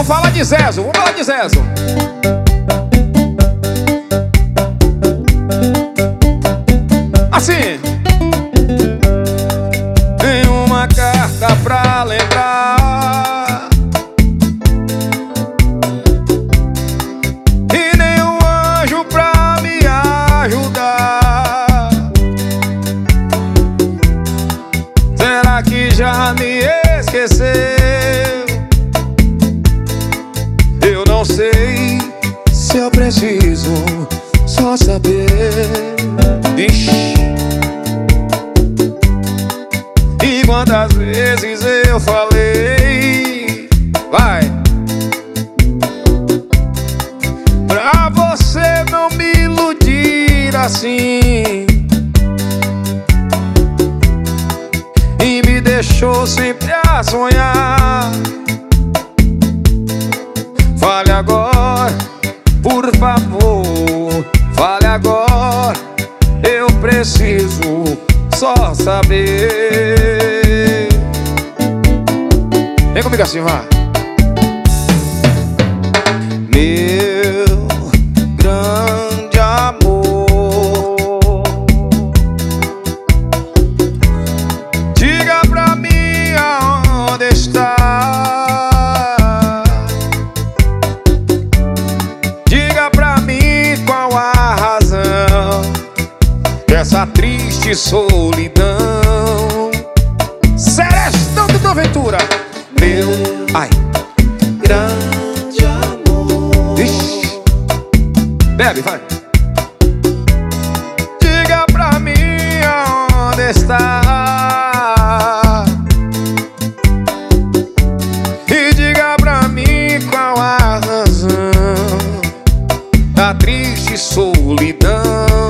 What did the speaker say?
Vamos falar de Zezo, vamos falar de Zezo. Assim. Tem uma carta pra lembrar e nenhum anjo pra me ajudar. Será que já me esqueceu? Eu não sei se eu preciso só saber. Ixi. E quantas vezes eu falei, vai, pra você não me iludir assim, e me deixou sempre a sonhar. Fale agora, por favor, fale agora, eu preciso só saber. Vem comigo assim, vá. Meu grande amor, diga pra mim aonde está. Diga pra mim qual a razão dessa triste solidão. Serestão do Aventura. Meu, ai, grande amor. Ixi. Bebe, vai. Diga pra mim aonde está. E diga pra mim qual a razão da triste solidão.